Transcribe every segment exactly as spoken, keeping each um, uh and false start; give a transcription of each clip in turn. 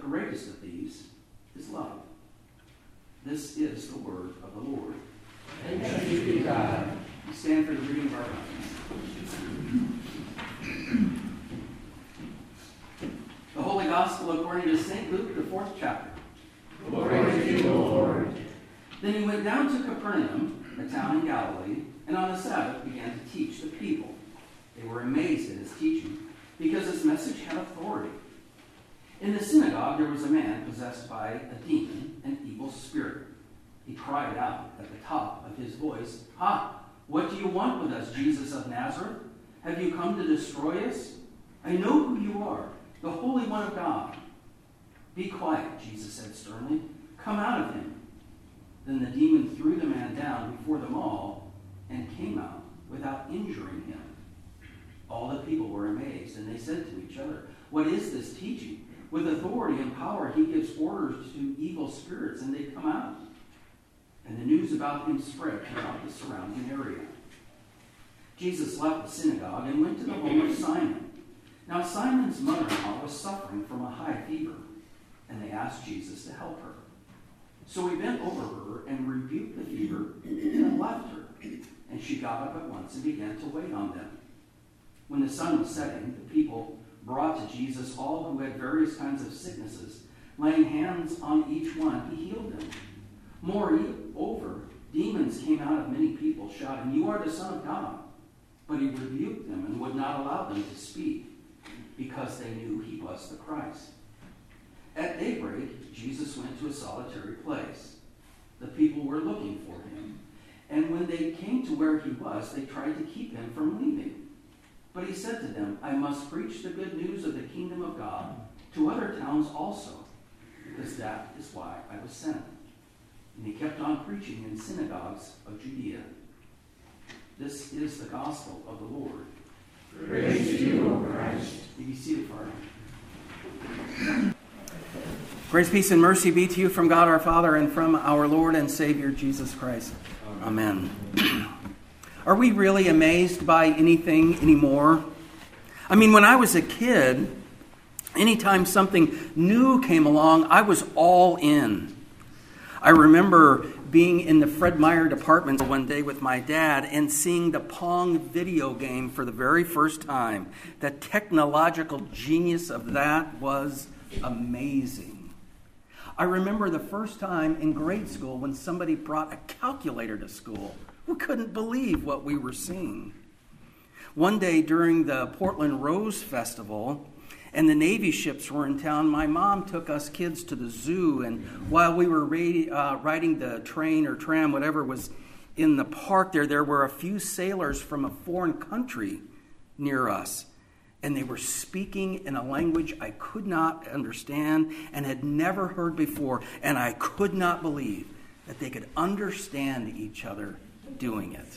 greatest of these is love. This is the word of the Lord. Thanks be to God. We stand for the reading of our Bibles. The Holy Gospel according to Saint Luke, the fourth chapter. Glory to you, Lord. Then he went down to Capernaum, a town in Galilee, and on the Sabbath began to teach the people. They were amazed at his teaching, because his message had authority. In the synagogue there was a man possessed by a demon, an evil spirit. He cried out at the top of his voice, "Ha! What do you want with us, Jesus of Nazareth? Have you come to destroy us? I know who you are, the Holy One of God." "Be quiet," Jesus said sternly. "Come out of him." Then the demon threw the man down before them all and came out without injuring him. All the people were amazed, and they said to each other, "What is this teaching? With authority and power he gives orders to evil spirits, and they come out." And the news about him spread throughout the surrounding area. Jesus left the synagogue and went to the home of Simon. Now Simon's mother-in-law was suffering from a high fever, and they asked Jesus to help her. So he bent over her and rebuked the fever, and left her. And she got up at once and began to wait on them. When the sun was setting, the people brought to Jesus all who had various kinds of sicknesses. Laying hands on each one, he healed them. Moreover, demons came out of many people, shouting, "You are the Son of God." But he rebuked them and would not allow them to speak, because they knew he was the Christ. At daybreak, Jesus went to a solitary place. The people were looking for him, and when they came to where he was, they tried to keep him from leaving. But he said to them, "I must preach the good news of the kingdom of God to other towns also, because that is why I was sent." And he kept on preaching in synagogues of Judea. This is the gospel of the Lord. Praise to you, O Christ. You be seated for our Grace, peace, and mercy be to you from God our Father and from our Lord and Savior Jesus Christ. Amen. Are we really amazed by anything anymore? I mean, when I was a kid, anytime something new came along, I was all in. I remember being in the Fred Meyer department one day with my dad and seeing the Pong video game for the very first time. The technological genius of that was amazing. I remember the first time in grade school when somebody brought a calculator to school. We couldn't believe what we were seeing. One day during the Portland Rose Festival, and the Navy ships were in town, my mom took us kids to the zoo, and while we were uh, riding the train or tram, whatever was in the park there, there were a few sailors from a foreign country near us, and they were speaking in a language I could not understand and had never heard before, and I could not believe that they could understand each other doing it.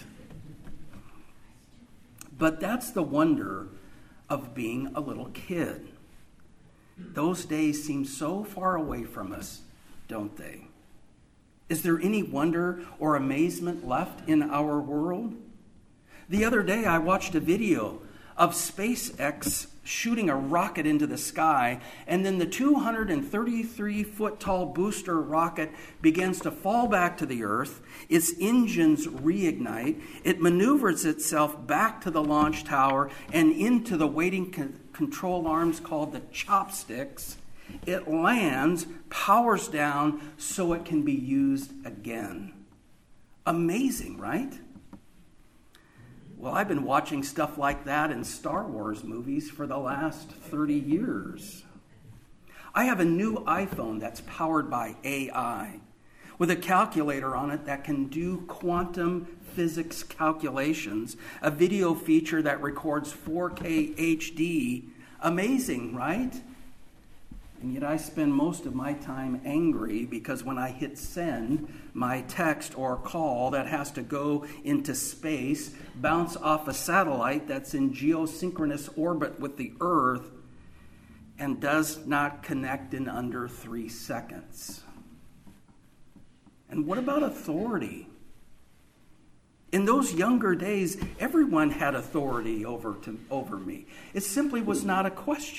But that's the wonder of being a little kid. Those days seem so far away from us, don't they? Is there any wonder or amazement left in our world? The other day I watched a video of SpaceX shooting a rocket into the sky, and then the two hundred thirty-three foot tall booster rocket begins to fall back to the Earth. Its engines reignite. It maneuvers itself back to the launch tower and into the waiting con- control arms called the chopsticks. It lands, powers down so it can be used again. Amazing, right? Well, I've been watching stuff like that in Star Wars movies for the last thirty years. I have a new iPhone that's powered by A I, with a calculator on it that can do quantum physics calculations, a video feature that records four K H D. Amazing, right? And yet I spend most of my time angry because when I hit send, my text or call that has to go into space, bounce off a satellite that's in geosynchronous orbit with the Earth, and does not connect in under three seconds. And what about authority? In those younger days, everyone had authority over, to, over me. It simply was not a question.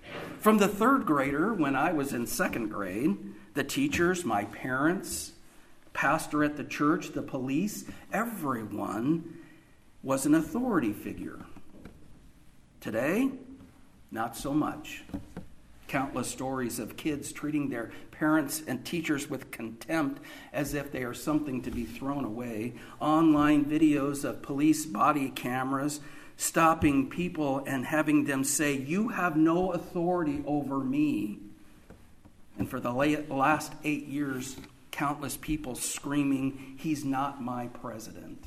From the third grader, when I was in second grade, the teachers, my parents, pastor at the church, the police, everyone was an authority figure. Today, not so much. Countless stories of kids treating their parents and teachers with contempt as if they are something to be thrown away. Online videos of police body cameras stopping people and having them say, "You have no authority over me." And for the last eight years, countless people screaming, "He's not my president."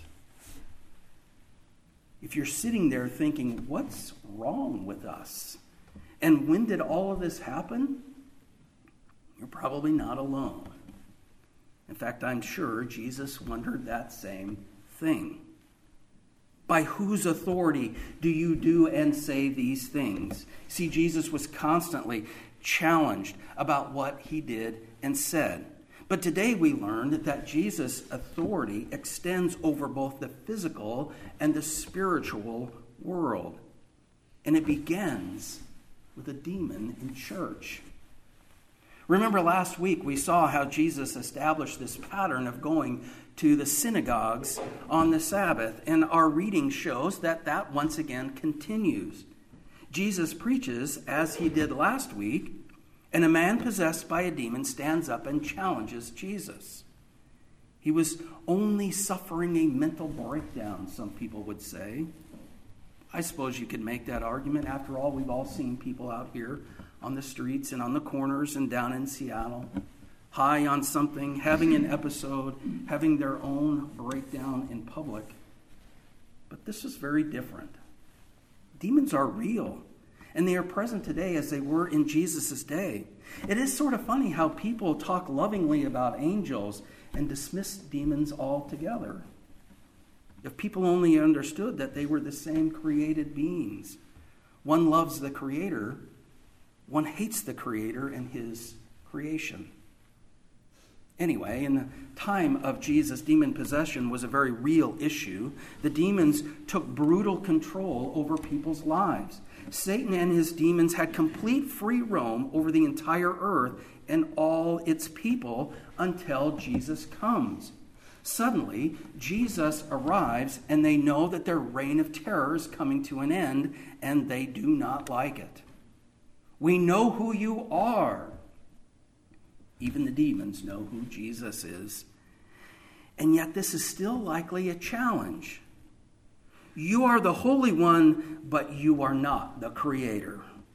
If you're sitting there thinking, what's wrong with us? And when did all of this happen? You're probably not alone. In fact, I'm sure Jesus wondered that same thing. By whose authority do you do and say these things? See, Jesus was constantly challenged about what he did and said. But today we learned that Jesus' authority extends over both the physical and the spiritual world. And it begins with a demon in church. Remember last week we saw how Jesus established this pattern of going to the synagogues on the Sabbath. And our reading shows that that once again continues. Jesus preaches as he did last week, and a man possessed by a demon stands up and challenges Jesus. He was only suffering a mental breakdown, some people would say. I suppose you could make that argument. After all, we've all seen people out here on the streets and on the corners and down in Seattle, high on something, having an episode, having their own breakdown in public. But this is very different. Demons are real. And they are present today as they were in Jesus' day. It is sort of funny how people talk lovingly about angels and dismiss demons altogether. If people only understood that they were the same created beings. One loves the Creator, one hates the Creator and his creation. Anyway, in the time of Jesus, demon possession was a very real issue. The demons took brutal control over people's lives. Satan and his demons had complete free roam over the entire earth and all its people until Jesus comes. Suddenly, Jesus arrives and they know that their reign of terror is coming to an end and they do not like it. We know who you are. Even the demons know who Jesus is. And yet this is still likely a challenge. You are the Holy One, but you are not the Creator.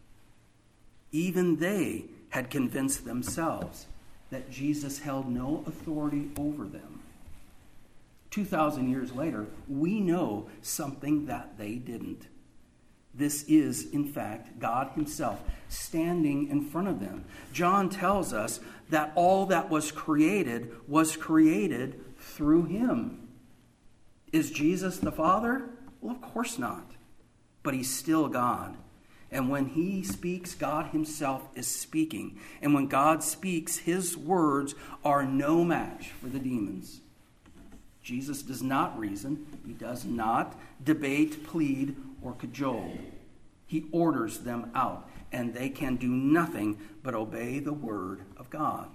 Even they had convinced themselves that Jesus held no authority over them. Two thousand years later, we know something that they didn't. This is, in fact, God himself standing in front of them. John tells us that all that was created was created through him. Is Jesus the Father? Well, of course not. But he's still God. And when he speaks, God himself is speaking. And when God speaks, his words are no match for the demons. Jesus does not reason. He does not debate, plead, or cajole. He orders them out, and they can do nothing but obey the word of God.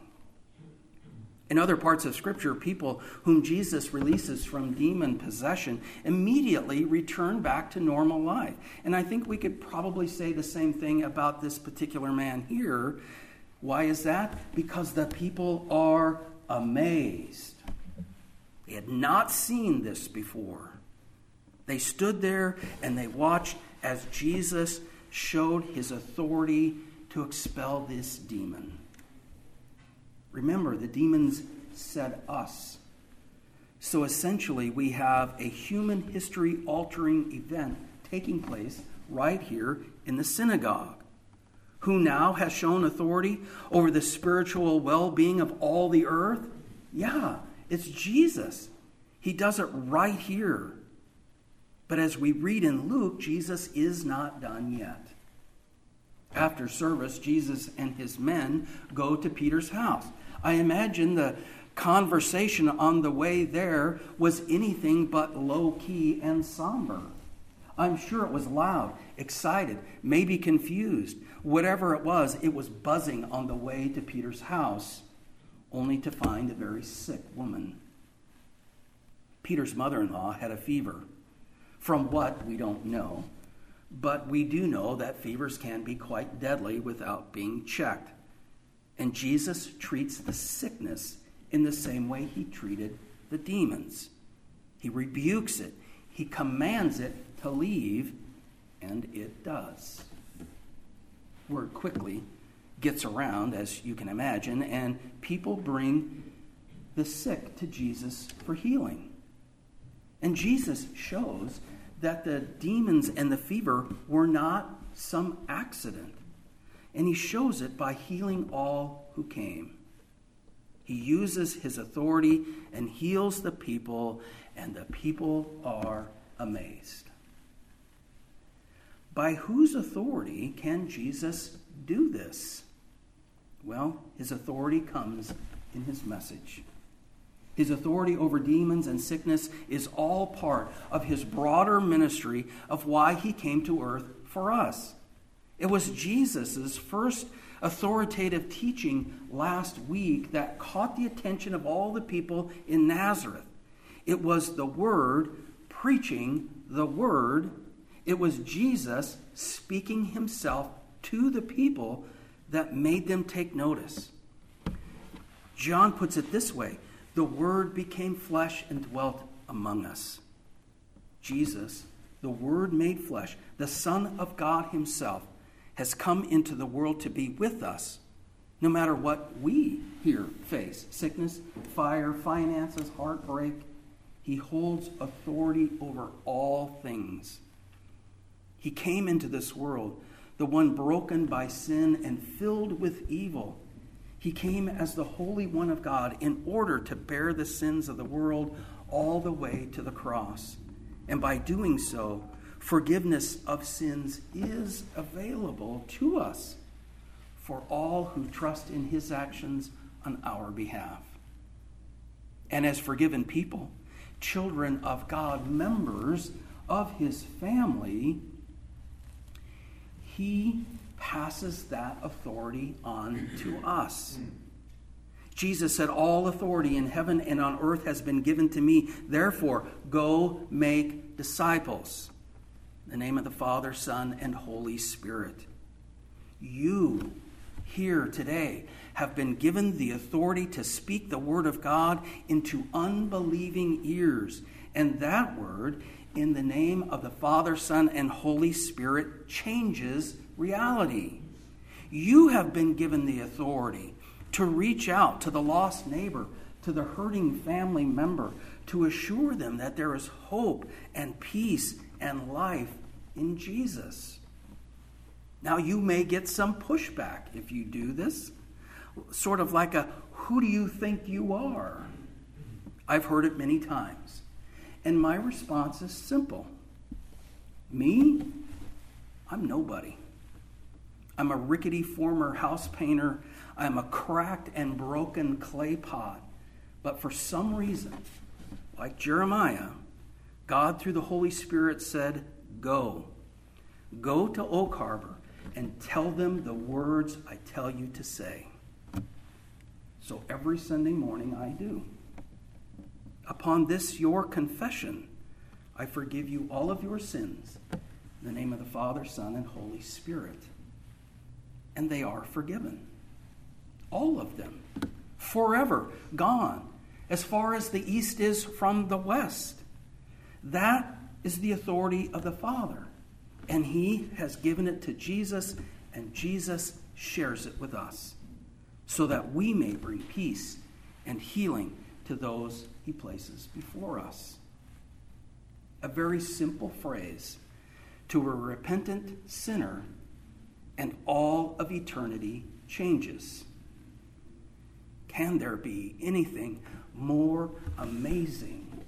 In other parts of Scripture, people whom Jesus releases from demon possession immediately return back to normal life. And I think we could probably say the same thing about this particular man here. Why is that? Because the people are amazed. They had not seen this before. They stood there and they watched as Jesus showed his authority to expel this demon. Remember, the demons said us. So essentially, we have a human history-altering event taking place right here in the synagogue. Who now has shown authority over the spiritual well-being of all the earth? Yeah, it's Jesus. He does it right here. But as we read in Luke, Jesus is not done yet. After service, Jesus and his men go to Peter's house. I imagine the conversation on the way there was anything but low-key and somber. I'm sure it was loud, excited, maybe confused. Whatever it was, it was buzzing on the way to Peter's house, only to find a very sick woman. Peter's mother-in-law had a fever. From what, we don't know. But we do know that fevers can be quite deadly without being checked. And Jesus treats the sickness in the same way he treated the demons. He rebukes it. He commands it to leave, and it does. Word quickly gets around, as you can imagine, and people bring the sick to Jesus for healing. And Jesus shows that the demons and the fever were not some accident. And he shows it by healing all who came. He uses his authority and heals the people, and the people are amazed. By whose authority can Jesus do this? Well, his authority comes in his message. His authority over demons and sickness is all part of his broader ministry of why he came to earth for us. It was Jesus' first authoritative teaching last week that caught the attention of all the people in Nazareth. It was the Word preaching the Word. It was Jesus speaking himself to the people that made them take notice. John puts it this way: the Word became flesh and dwelt among us. Jesus, the Word made flesh, the Son of God himself, has come into the world to be with us, no matter what we here face. Sickness, fire, finances, heartbreak. He holds authority over all things. He came into this world, the one broken by sin and filled with evil. He came as the Holy One of God in order to bear the sins of the world all the way to the cross. And by doing so, forgiveness of sins is available to us for all who trust in his actions on our behalf. And as forgiven people, children of God, members of his family, he passes that authority on to us. Jesus said, "All authority in heaven and on earth has been given to me. Therefore, go make disciples." In the name of the Father, Son, and Holy Spirit. You here today have been given the authority to speak the word of God into unbelieving ears. And that word, in the name of the Father, Son, and Holy Spirit, changes reality. You have been given the authority to reach out to the lost neighbor, to the hurting family member, to assure them that there is hope and peace and life in Jesus. Now, you may get some pushback if you do this, sort of like a, "Who do you think you are?" I've heard it many times. And my response is simple. Me? I'm nobody. I'm a rickety former house painter. I'm a cracked and broken clay pot. But for some reason, like Jeremiah, God through the Holy Spirit said, "Go. Go to Oak Harbor and tell them the words I tell you to say." So every Sunday morning I do. Upon this your confession, I forgive you all of your sins in the name of the Father, Son, and Holy Spirit. And they are forgiven. All of them. Forever gone. As far as the east is from the west. That is the authority of the Father. And he has given it to Jesus, and Jesus shares it with us, so that we may bring peace and healing to those he places before us. A very simple phrase to a repentant sinner, and all of eternity changes. Can there be anything more amazing